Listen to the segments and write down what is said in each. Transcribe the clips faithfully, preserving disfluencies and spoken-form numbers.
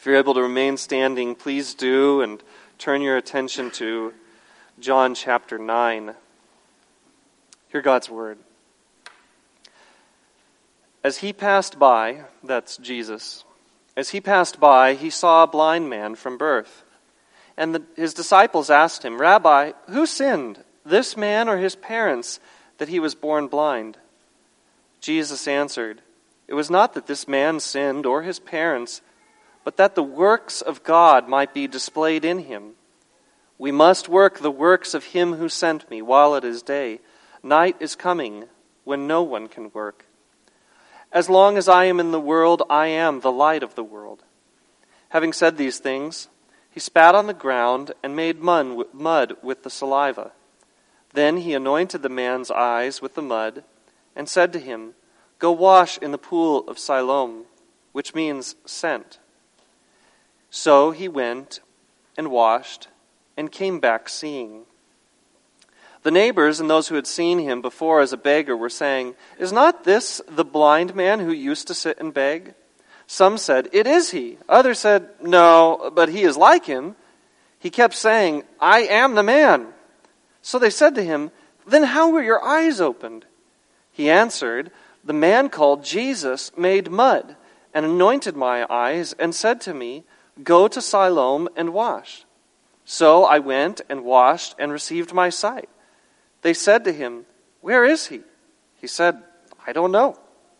If you're able to remain standing, please do, and turn your attention to John chapter nine. Hear God's word. As he passed by, that's Jesus, as he passed by, he saw a blind man from birth. And the, his disciples asked him, "Rabbi, who sinned, this man or his parents, that he was born blind?" Jesus answered, "It was not that this man sinned or his parents, but that the works of God might be displayed in him. We must work the works of him who sent me while it is day. Night is coming when no one can work. As long as I am in the world, I am the light of the world." Having said these things, he spat on the ground and made mud with the saliva. Then he anointed the man's eyes with the mud and said to him, "Go wash in the pool of Siloam," which means sent. So he went and washed and came back seeing. The neighbors and those who had seen him before as a beggar were saying, "Is not this the blind man who used to sit and beg?" Some said, "It is he." Others said, "No, but he is like him." He kept saying, "I am the man." So they said to him, "Then how were your eyes opened?" He answered, "The man called Jesus made mud and anointed my eyes and said to me, 'Go to Siloam and wash.' So I went and washed and received my sight." They said to him, "Where is he?" He said, "I don't know."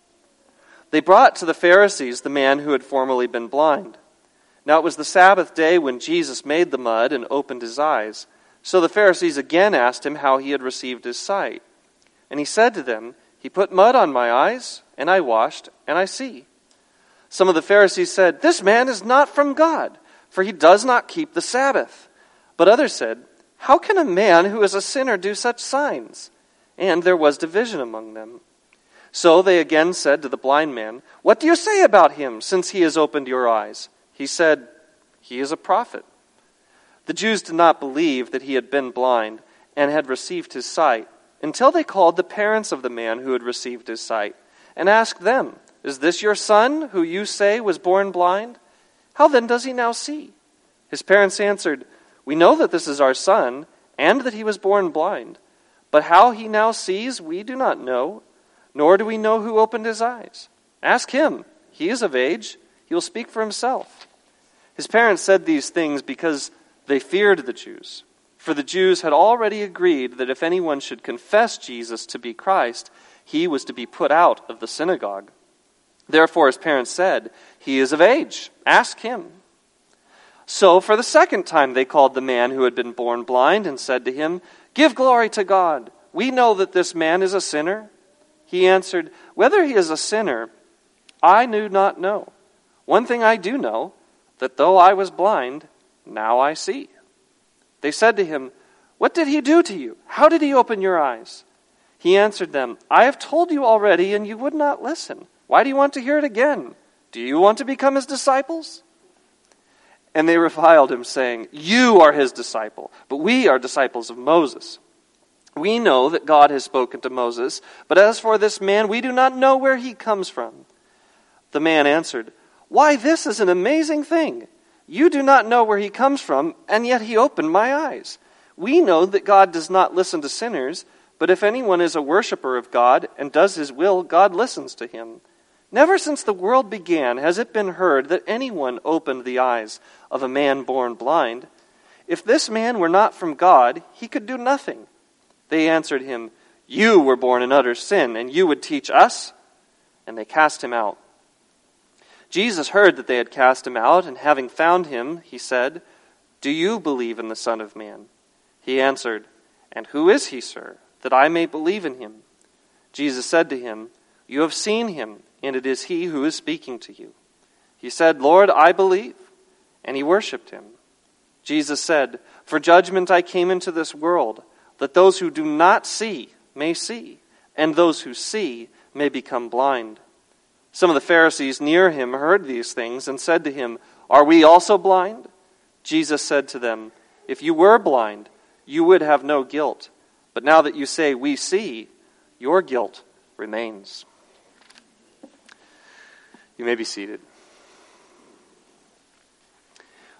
They brought to the Pharisees the man who had formerly been blind. Now it was the Sabbath day when Jesus made the mud and opened his eyes. So the Pharisees again asked him how he had received his sight. And he said to them, "He put mud on my eyes, and I washed, and I see." Some of the Pharisees said, "This man is not from God, for he does not keep the Sabbath." But others said, "How can a man who is a sinner do such signs?" And there was division among them. So they again said to the blind man, "What do you say about him, since he has opened your eyes?" He said, "He is a prophet." The Jews did not believe that he had been blind and had received his sight, until they called the parents of the man who had received his sight, and asked them, "Is this your son, who you say was born blind? How then does he now see?" His parents answered, "We know that this is our son, and that he was born blind. But how he now sees, we do not know, nor do we know who opened his eyes. Ask him. He is of age. He will speak for himself." His parents said these things because they feared the Jews. For the Jews had already agreed that if anyone should confess Jesus to be Christ, he was to be put out of the synagogue. Therefore his parents said, "He is of age. Ask him." So for the second time they called the man who had been born blind and said to him, "Give glory to God. We know that this man is a sinner." He answered, "Whether he is a sinner, I do not know. One thing I do know, that though I was blind, now I see." They said to him, "What did he do to you? How did he open your eyes?" He answered them, "I have told you already, and you would not listen. Why do you want to hear it again? Do you want to become his disciples?" And they reviled him, saying, "You are his disciple, but we are disciples of Moses. We know that God has spoken to Moses, but as for this man, we do not know where he comes from." The man answered, "Why, this is an amazing thing. You do not know where he comes from, and yet he opened my eyes. We know that God does not listen to sinners, but if anyone is a worshiper of God and does his will, God listens to him. Never since the world began has it been heard that anyone opened the eyes of a man born blind. If this man were not from God, he could do nothing." They answered him, "You were born in utter sin, and you would teach us?" And they cast him out. Jesus heard that they had cast him out, and having found him, he said, "Do you believe in the Son of Man?" He answered, "And who is he, sir, that I may believe in him?" Jesus said to him, "You have seen him, and it is he who is speaking to you." He said, "Lord, I believe." And he worshipped him. Jesus said, "For judgment I came into this world, that those who do not see may see, and those who see may become blind." Some of the Pharisees near him heard these things and said to him, "Are we also blind?" Jesus said to them, "If you were blind, you would have no guilt. But now that you say, 'We see,' your guilt remains." You may be seated.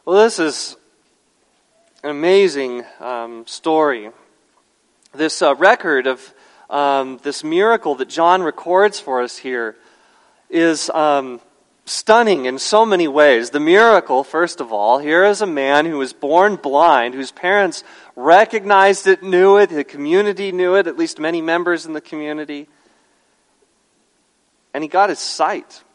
Well, this is an amazing um, story. This uh, record of um, this miracle that John records for us here is um, stunning in so many ways. The miracle, first of all, here is a man who was born blind, whose parents recognized it, knew it, the community knew it, at least many members in the community, and he got his sight.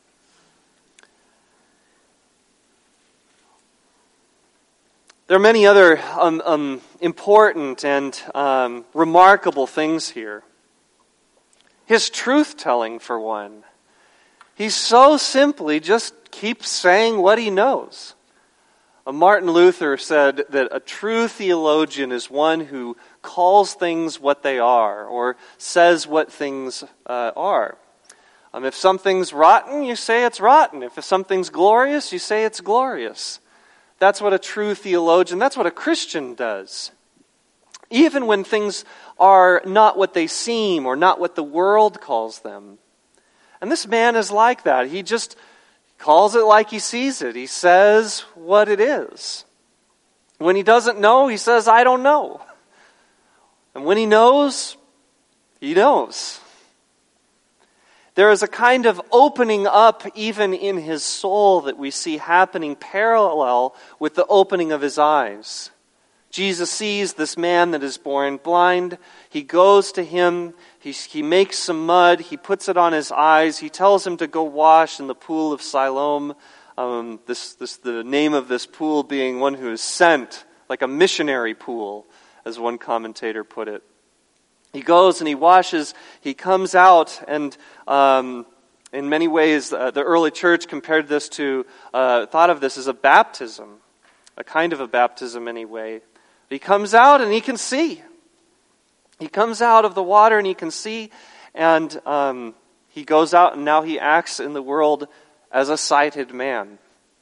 There are many other um, um, important and um, remarkable things here. His truth-telling, for one. He so simply just keeps saying what he knows. Uh, Martin Luther said that a true theologian is one who calls things what they are, or says what things uh, are. Um, if something's rotten, you say it's rotten. If something's glorious, you say it's glorious. That's what a true theologian, that's what a Christian does. Even when things are not what they seem or not what the world calls them. And this man is like that. He just calls it like he sees it. He says what it is. When he doesn't know, he says, I don't know. And when he knows, he knows. There is a kind of opening up even in his soul that we see happening parallel with the opening of his eyes. Jesus sees this man that is born blind. He goes to him. He, he makes some mud. He puts it on his eyes. He tells him to go wash in the pool of Siloam. Um, this, this, the name of this pool being one who is sent, like a missionary pool, as one commentator put it. He goes and he washes, he comes out, and um, in many ways uh, the early church compared this to, uh, thought of this as a baptism, a kind of a baptism anyway. He comes out and he can see. He comes out of the water and he can see, and um, he goes out and now he acts in the world as a sighted man.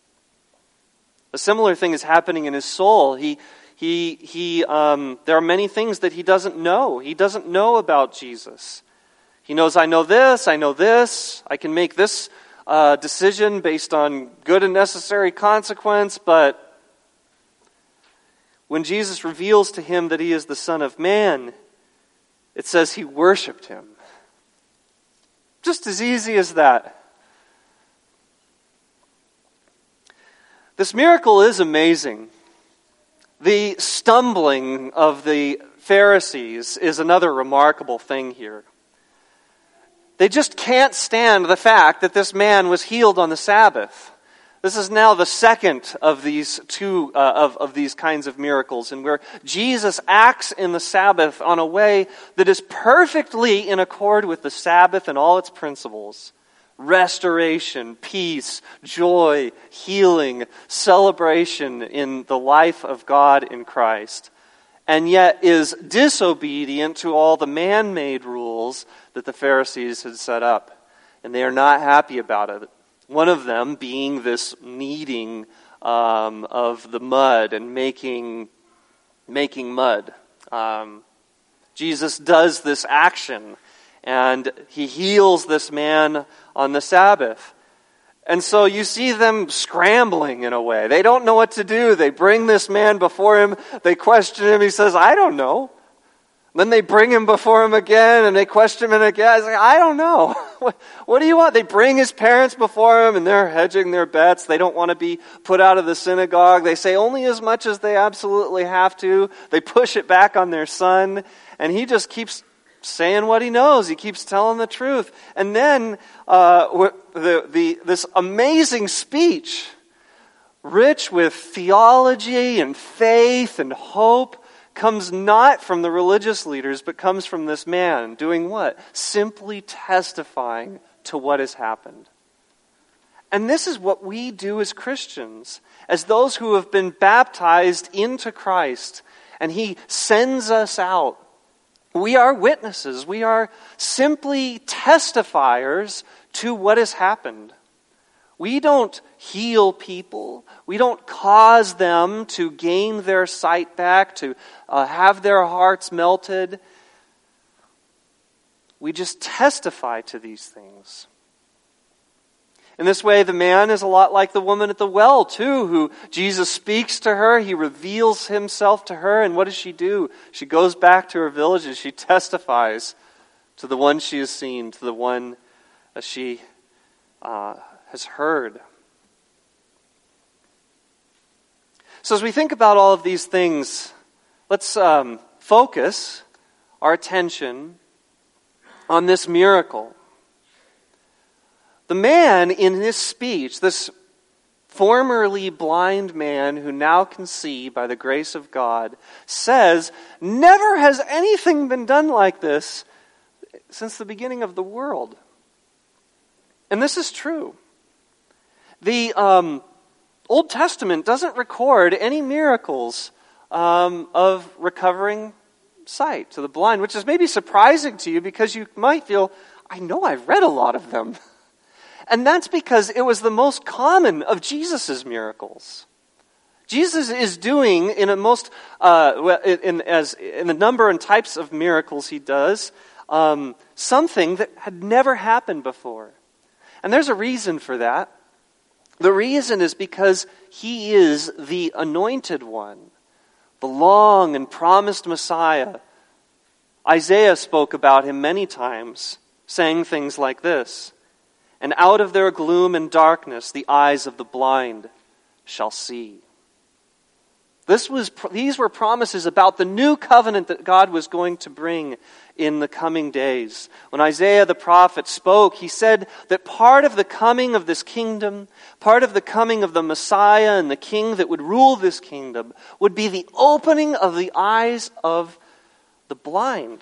A similar thing is happening in his soul. He He, he, um, there are many things that he doesn't know. He doesn't know about Jesus. He knows, I know this, I know this, I can make this uh, decision based on good and necessary consequence, but when Jesus reveals to him that he is the Son of Man, it says he worshipped him. Just as easy as that. This miracle is amazing. The stumbling of the Pharisees is another remarkable thing here. They just can't stand the fact that this man was healed on the Sabbath. This is now the second of these two uh, of, of these kinds of miracles, and where Jesus acts in the Sabbath on a way that is perfectly in accord with the Sabbath and all its principles. Restoration, peace, joy, healing, celebration in the life of God in Christ, and yet is disobedient to all the man-made rules that the Pharisees had set up. And they are not happy about it. One of them being this kneading um, of the mud and making, making mud. Um, Jesus does this action, and he heals this man on the Sabbath. And so you see them scrambling in a way. They don't know what to do. They bring this man before him. They question him. He says, I don't know. Then they bring him before him again, and they question him again. He's like, I don't know. What, what do you want? They bring his parents before him, and they're hedging their bets. They don't want to be put out of the synagogue. They say only as much as they absolutely have to. They push it back on their son, and he just keeps saying what he knows. He keeps telling the truth. And then uh, the, the, this amazing speech, rich with theology and faith and hope, comes not from the religious leaders, but comes from this man doing what? Simply testifying to what has happened. And this is what we do as Christians, as those who have been baptized into Christ, and He sends us out. We are witnesses. We are simply testifiers to what has happened. We don't heal people. We don't cause them to gain their sight back, to uh, have their hearts melted. We just testify to these things. In this way, the man is a lot like the woman at the well, too, who Jesus speaks to her. He reveals himself to her. And what does she do? She goes back to her village and she testifies to the one she has seen, to the one that she uh, has heard. So as we think about all of these things, let's um, focus our attention on this miracle. The man in this speech, this formerly blind man who now can see by the grace of God, says, never has anything been done like this since the beginning of the world. And this is true. The um, Old Testament doesn't record any miracles um, of recovering sight to the blind, which is maybe surprising to you because you might feel, I know I've read a lot of them. And that's because it was the most common of Jesus' miracles. Jesus is doing in a most, uh, in, as in the number and types of miracles he does, um, something that had never happened before. And there's a reason for that. The reason is because he is the anointed one, the long and promised Messiah. Isaiah spoke about him many times, saying things like this, "And out of their gloom and darkness the eyes of the blind shall see." This was, these were promises about the new covenant that God was going to bring in the coming days. When Isaiah the prophet spoke, he said that part of the coming of this kingdom, part of the coming of the Messiah and the king that would rule this kingdom, would be the opening of the eyes of the blind.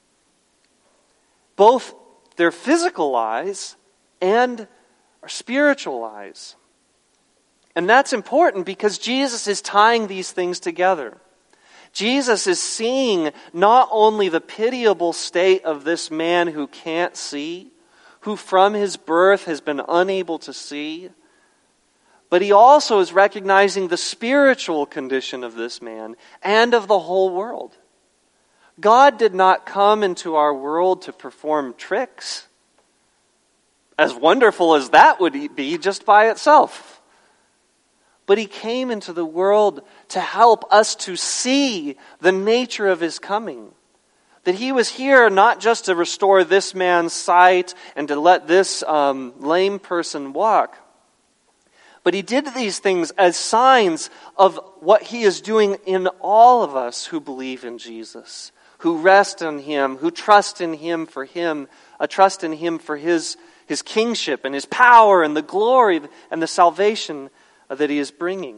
Both their physical eyes and our spiritual eyes. And that's important because Jesus is tying these things together. Jesus is seeing not only the pitiable state of this man who can't see, who from his birth has been unable to see, but he also is recognizing the spiritual condition of this man and of the whole world. God did not come into our world to perform tricks, as wonderful as that would be just by itself. But he came into the world to help us to see the nature of his coming. That he was here not just to restore this man's sight and to let this um, lame person walk, but he did these things as signs of what he is doing in all of us who believe in Jesus, who rest in him, who trust in him for him, uh, trust in him for his, his kingship and his power and the glory and the salvation that he is bringing.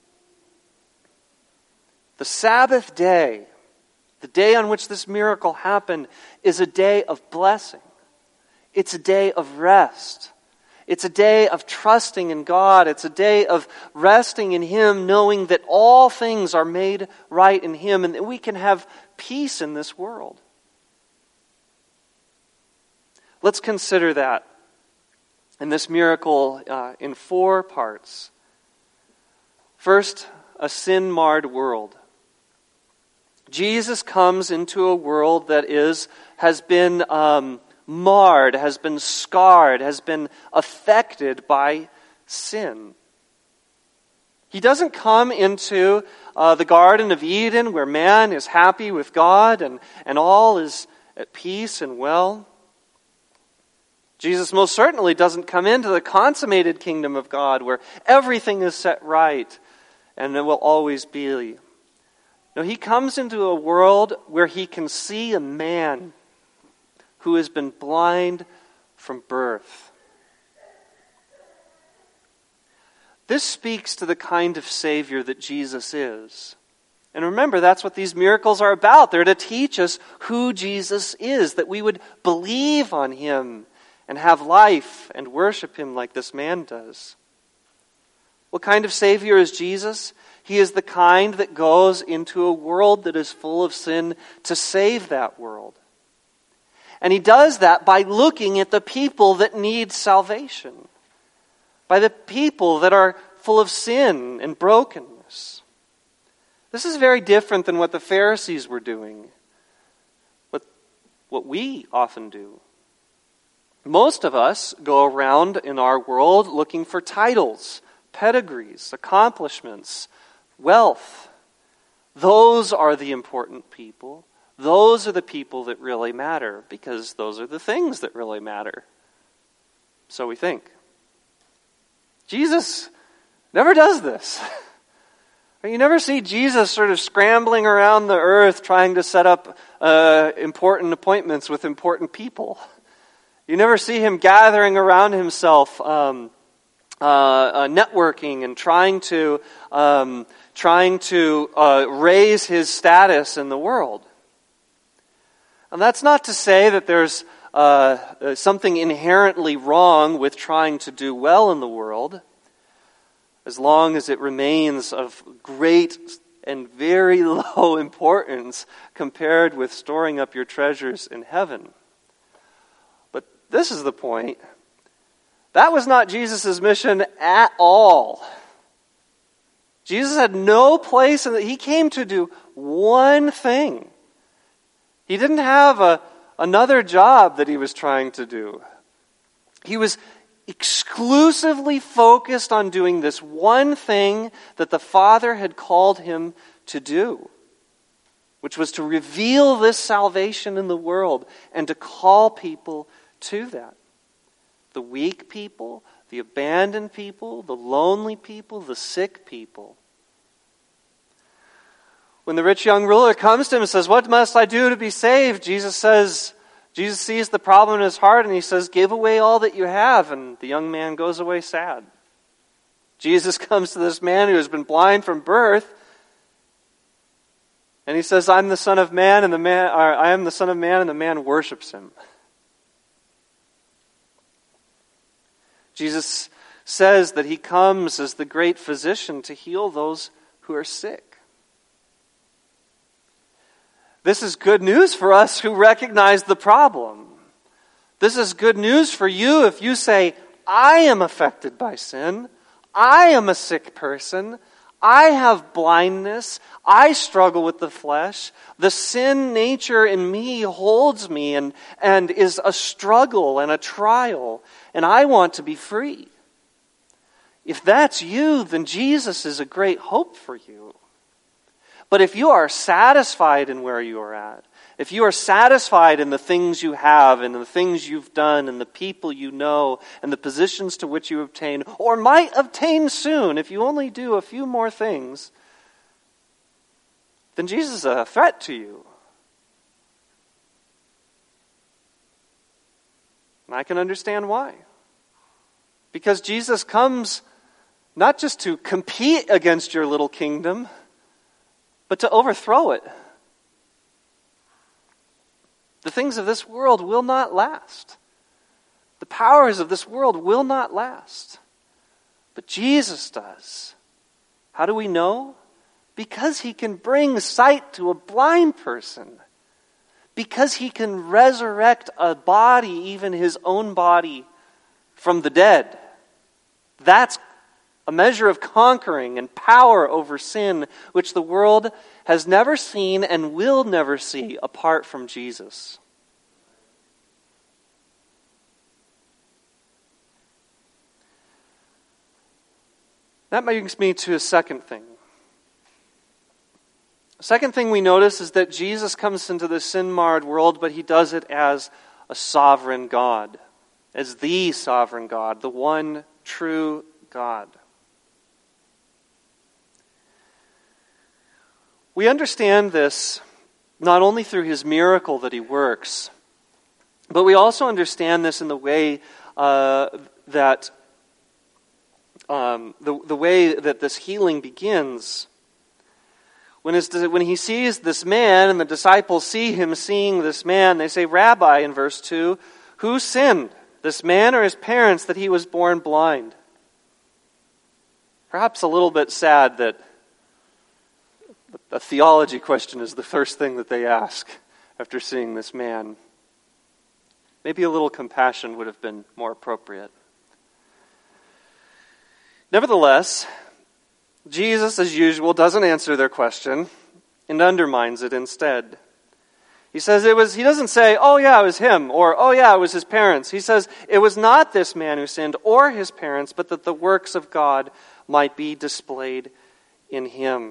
The Sabbath day, the day on which this miracle happened, is a day of blessing. It's a day of rest. It's a day of trusting in God. It's a day of resting in him, knowing that all things are made right in him and that we can have peace in this world. Let's consider that in this miracle uh, in four parts. First, a sin-marred world. Jesus comes into a world that is has been um, marred, has been scarred, has been affected by sin. He doesn't come into uh, the Garden of Eden where man is happy with God and, and all is at peace and well. Jesus most certainly doesn't come into the consummated kingdom of God where everything is set right and it will always be. No, he comes into a world where he can see a man who has been blind from birth. This speaks to the kind of Savior that Jesus is. And remember, that's what these miracles are about. They're to teach us who Jesus is, that we would believe on him and have life and worship him like this man does. What kind of Savior is Jesus? He is the kind that goes into a world that is full of sin to save that world. And he does that by looking at the people that need salvation, by the people that are full of sin and brokenness. This is very different than what the Pharisees were doing, what, what we often do. Most of us go around in our world looking for titles, pedigrees, accomplishments, wealth. Those are the important people. Those are the people that really matter, because those are the things that really matter. So we think. Jesus never does this. You never see Jesus sort of scrambling around the earth trying to set up uh, important appointments with important people. You never see him gathering around himself, um, uh, uh, networking and trying to um, trying to uh, raise his status in the world. And that's not to say that there's uh, something inherently wrong with trying to do well in the world, as long as it remains of great and very low importance compared with storing up your treasures in heaven. But this is the point. That was not Jesus' mission at all. Jesus had no place in it. He came to do one thing. He didn't have a, another job that he was trying to do. He was exclusively focused on doing this one thing that the Father had called him to do, which was to reveal this salvation in the world and to call people to that. The weak people, the abandoned people, the lonely people, the sick people. When the rich young ruler comes to him and says, "What must I do to be saved?" Jesus says, Jesus sees the problem in his heart and he says, "Give away all that you have." And the young man goes away sad. Jesus comes to this man who has been blind from birth and he says, "I'm the Son of Man," and the man, or, "I am the Son of Man," and the man worships him. Jesus says that he comes as the great physician to heal those who are sick. This is good news for us who recognize the problem. This is good news for you if you say, "I am affected by sin. I am a sick person. I have blindness. I struggle with the flesh. The sin nature in me holds me and, and is a struggle and a trial, and I want to be free." If that's you, then Jesus is a great hope for you. But if you are satisfied in where you are at, if you are satisfied in the things you have and the things you've done and the people you know and the positions to which you obtain or might obtain soon if you only do a few more things, then Jesus is a threat to you. And I can understand why. Because Jesus comes not just to compete against your little kingdom, but to overthrow it. The things of this world will not last. The powers of this world will not last. But Jesus does. How do we know? Because he can bring sight to a blind person. Because he can resurrect a body, even his own body, from the dead. That's a measure of conquering and power over sin, which the world has never seen and will never see apart from Jesus. That brings me to a second thing. The second thing we notice is that Jesus comes into the sin-marred world, but he does it as a sovereign God, as the sovereign God, the one true God. We understand this not only through his miracle that he works, but we also understand this in the way uh, that um, the the way that this healing begins. When his, when he sees this man, and the disciples see him seeing this man, they say, "Rabbi," in verse two, "who sinned, this man or his parents, that he was born blind?" Perhaps a little bit sad that a theology question is the first thing that they ask after seeing this man. Maybe a little compassion would have been more appropriate. Nevertheless, Jesus, as usual, doesn't answer their question and undermines it instead. He says it was, he doesn't say, oh yeah, it was him, or oh yeah, it was his parents. He says it was not this man who sinned or his parents, but that the works of God might be displayed in him.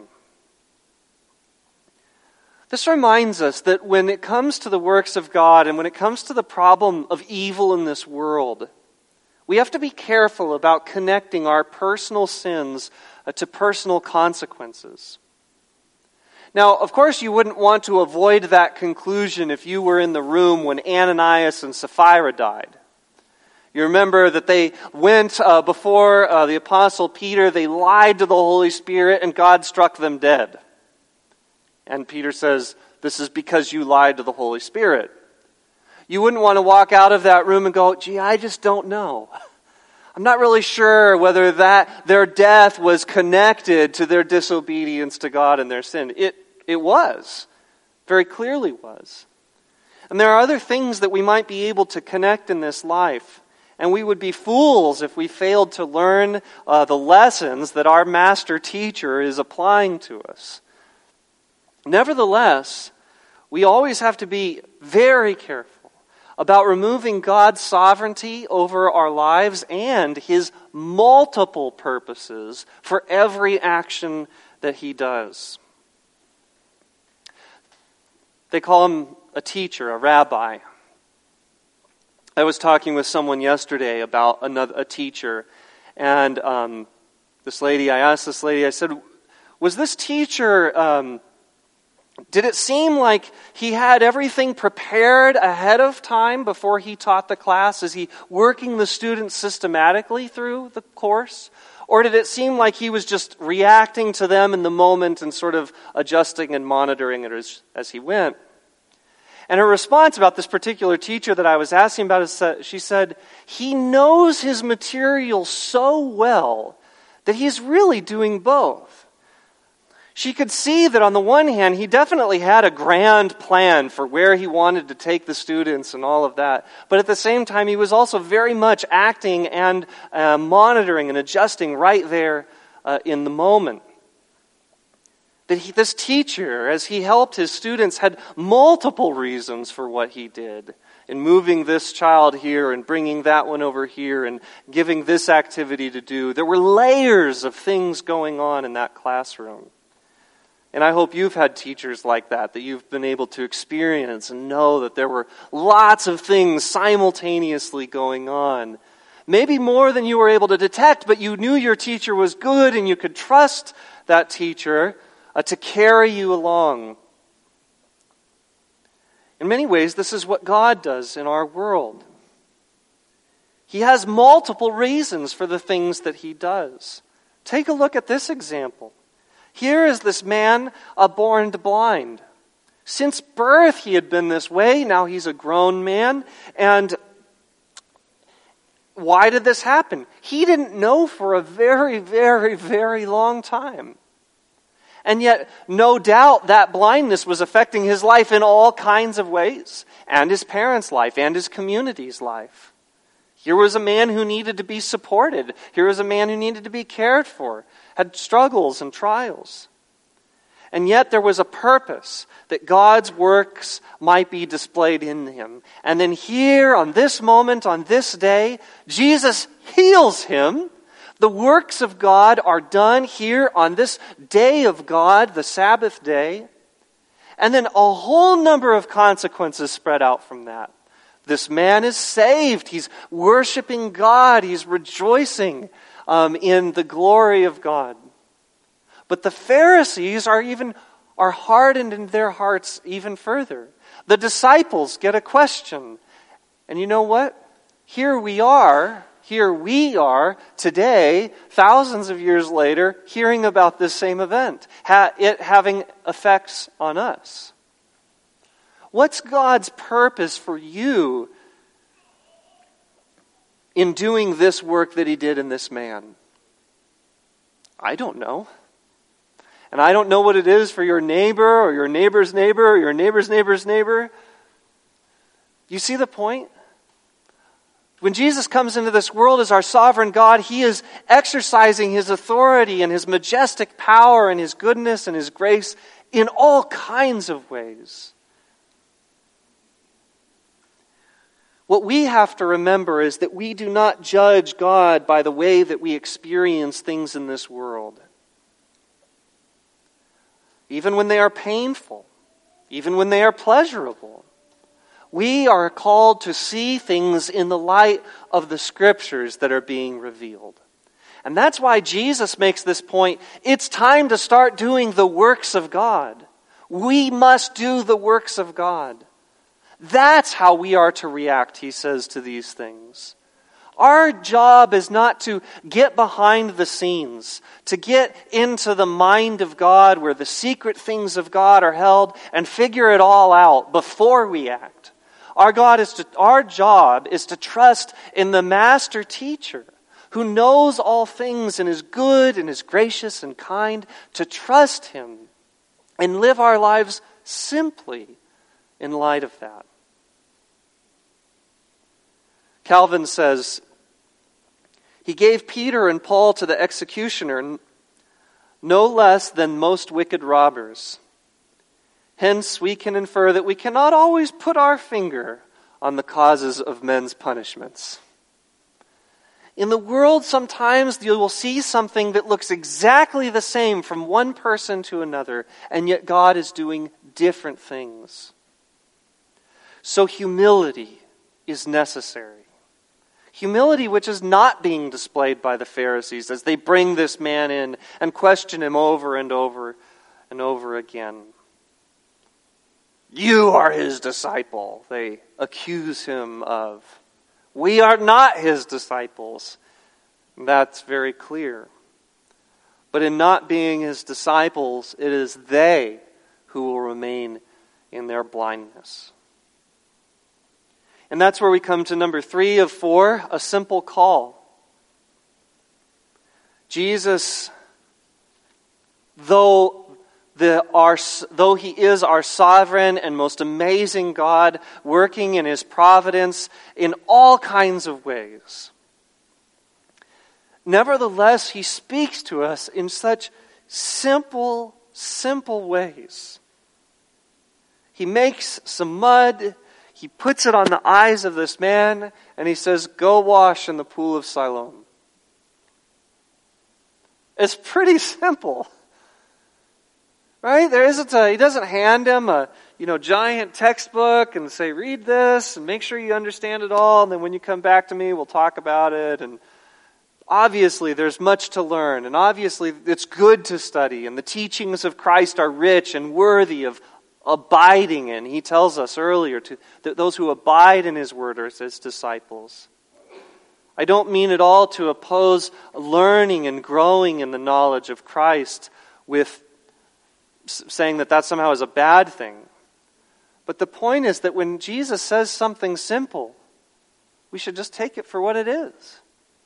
This reminds us that when it comes to the works of God and when it comes to the problem of evil in this world, we have to be careful about connecting our personal sins uh, to personal consequences. Now, of course, you wouldn't want to avoid that conclusion if you were in the room when Ananias and Sapphira died. You remember that they went uh, before uh, the Apostle Peter, they lied to the Holy Spirit, and God struck them dead. And Peter says, this is because you lied to the Holy Spirit. You wouldn't want to walk out of that room and go, gee, I just don't know. I'm not really sure whether that their death was connected to their disobedience to God and their sin. It it was. Very clearly was. And there are other things that we might be able to connect in this life. And we would be fools if we failed to learn uh, the lessons that our master teacher is applying to us. Nevertheless, we always have to be very careful about removing God's sovereignty over our lives and His multiple purposes for every action that He does. They call him a teacher, a rabbi. I was talking with someone yesterday about another a teacher, and um, this lady, I asked this lady, I said, was this teacher... Um, Did it seem like he had everything prepared ahead of time before he taught the class? Is he working the students systematically through the course? Or did it seem like he was just reacting to them in the moment and sort of adjusting and monitoring it as, as he went? And her response about this particular teacher that I was asking about is, uh, she said, he knows his material so well that he's really doing both. She could see that on the one hand, he definitely had a grand plan for where he wanted to take the students and all of that. But at the same time, he was also very much acting and uh, monitoring and adjusting right there uh, in the moment. That he, this teacher, as he helped his students, had multiple reasons for what he did. In moving this child here and bringing that one over here and giving this activity to do. There were layers of things going on in that classroom. And I hope you've had teachers like that, that you've been able to experience and know that there were lots of things simultaneously going on. Maybe more than you were able to detect, but you knew your teacher was good and you could trust that teacher uh, to carry you along. In many ways, this is what God does in our world. He has multiple reasons for the things that He does. Take a look at this example. Here is this man uh, born blind. Since birth he had been this way. Now he's a grown man. And why did this happen? He didn't know for a very, very, very long time. And yet, no doubt that blindness was affecting his life in all kinds of ways. And his parents' life, and his community's life. Here was a man who needed to be supported. Here was a man who needed to be cared for. Had struggles and trials. And yet there was a purpose that God's works might be displayed in him. And then here, on this moment, on this day, Jesus heals him. The works of God are done here on this day of God, the Sabbath day. And then a whole number of consequences spread out from that. This man is saved. He's worshiping God. He's rejoicing um, in the glory of God. But the Pharisees are even are hardened in their hearts even further. The disciples get a question. And you know what? Here we are, here we are today, thousands of years later, hearing about this same event, ha- it having effects on us. What's God's purpose for you in doing this work that He did in this man? I don't know. And I don't know what it is for your neighbor or your neighbor's neighbor or your neighbor's neighbor's neighbor. You see the point? When Jesus comes into this world as our sovereign God, He is exercising His authority and His majestic power and His goodness and His grace in all kinds of ways. What we have to remember is that we do not judge God by the way that we experience things in this world. Even when they are painful, even when they are pleasurable, we are called to see things in the light of the Scriptures that are being revealed. And that's why Jesus makes this point. It's time to start doing the works of God. We must do the works of God. That's how we are to react, he says, to these things. Our job is not to get behind the scenes, to get into the mind of God where the secret things of God are held and figure it all out before we act. Our God is to, our job is to trust in the master teacher who knows all things and is good and is gracious and kind, to trust him and live our lives simply in light of that. Calvin says, he gave Peter and Paul to the executioner no less than most wicked robbers. Hence, we can infer that we cannot always put our finger on the causes of men's punishments. In the world, sometimes you will see something that looks exactly the same from one person to another, and yet God is doing different things. So humility is necessary. Humility which is not being displayed by the Pharisees as they bring this man in and question him over and over and over again. You are his disciple, they accuse him of. We are not his disciples. That's very clear. But in not being his disciples, it is they who will remain in their blindness. And that's where we come to number three of four, a simple call. Jesus, though the our though he is our sovereign and most amazing God, working in his providence in all kinds of ways, nevertheless, he speaks to us in such simple, simple ways. He makes some mud, he puts it on the eyes of this man, and he says, go wash in the pool of Siloam. It's pretty simple. Right? There isn't a, he doesn't hand him a you know giant textbook and say, read this and make sure you understand it all, and then when you come back to me, we'll talk about it. And obviously, there's much to learn, and obviously, it's good to study, and the teachings of Christ are rich and worthy of abiding in. He tells us earlier to that those who abide in his word are his disciples. I don't mean at all to oppose learning and growing in the knowledge of Christ with saying that that somehow is a bad thing. But the point is that when Jesus says something simple, we should just take it for what it is.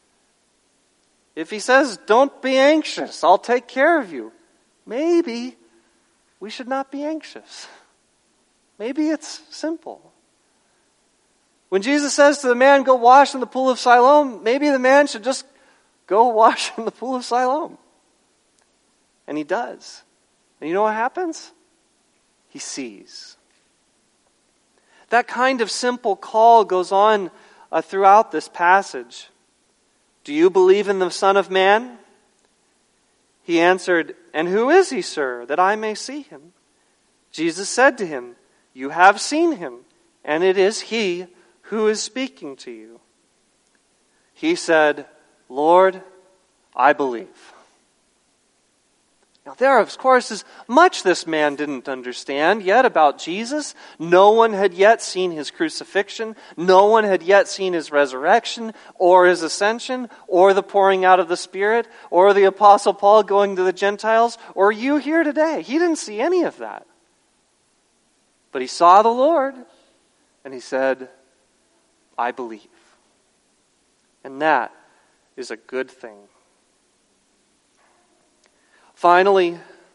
If he says, don't be anxious, I'll take care of you, maybe we should not be anxious. Maybe it's simple. When Jesus says to the man, go wash in the pool of Siloam, maybe the man should just go wash in the pool of Siloam. And he does. And you know what happens? He sees. That kind of simple call goes on uh, throughout this passage. Do you believe in the Son of Man? He answered, and who is he, sir, that I may see him? Jesus said to him, you have seen him, and it is he who is speaking to you. He said, Lord, I believe. Now there, of course, is much this man didn't understand yet about Jesus. No one had yet seen his crucifixion. No one had yet seen his resurrection, or his ascension, or the pouring out of the Spirit, or the Apostle Paul going to the Gentiles, or you here today. He didn't see any of that. But he saw the Lord, and he said, I believe. And that is a good thing. Finally,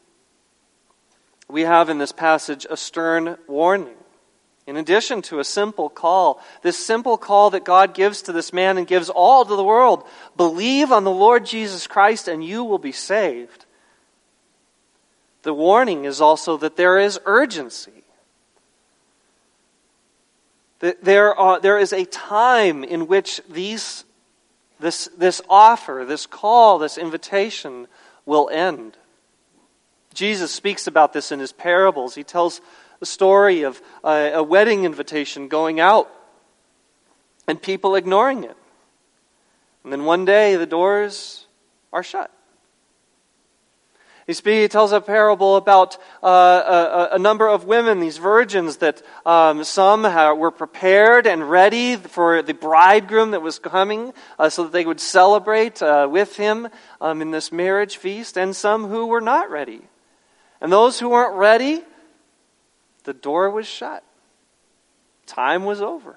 we have in this passage a stern warning. In addition to a simple call, this simple call that God gives to this man and gives all to the world, believe on the Lord Jesus Christ and you will be saved. The warning is also that there is urgency. There, are, there is a time in which these, this, this offer, this call, this invitation will end. Jesus speaks about this in his parables. He tells the story of a, a wedding invitation going out and people ignoring it. And then one day the doors are shut. He, speaks, he tells a parable about uh, a, a number of women, these virgins, that um, some ha- were prepared and ready for the bridegroom that was coming uh, so that they would celebrate uh, with him um, in this marriage feast, and some who were not ready. And those who weren't ready, the door was shut. Time was over.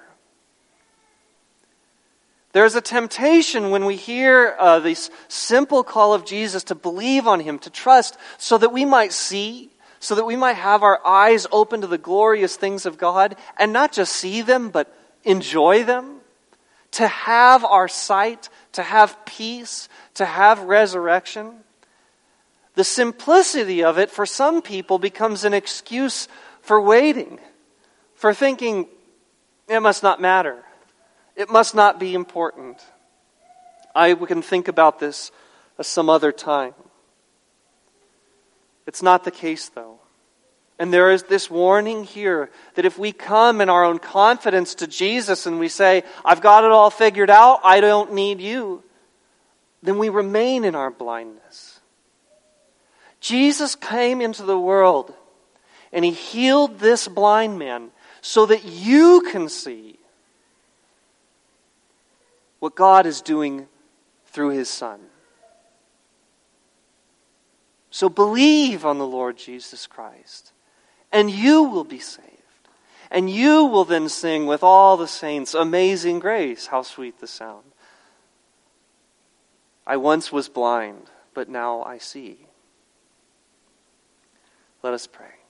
There's a temptation when we hear uh, this simple call of Jesus to believe on him, to trust, so that we might see, so that we might have our eyes open to the glorious things of God, and not just see them, but enjoy them. To have our sight, to have peace, to have resurrection. The simplicity of it for some people becomes an excuse for waiting, for thinking it must not matter. It must not be important. I can think about this some other time. It's not the case, though. And there is this warning here that if we come in our own confidence to Jesus and we say, I've got it all figured out, I don't need you, then we remain in our blindness. Jesus came into the world and he healed this blind man so that you can see what God is doing through his Son. So believe on the Lord Jesus Christ, and you will be saved. And you will then sing with all the saints, Amazing Grace, how sweet the sound. I once was blind, but now I see. Let us pray.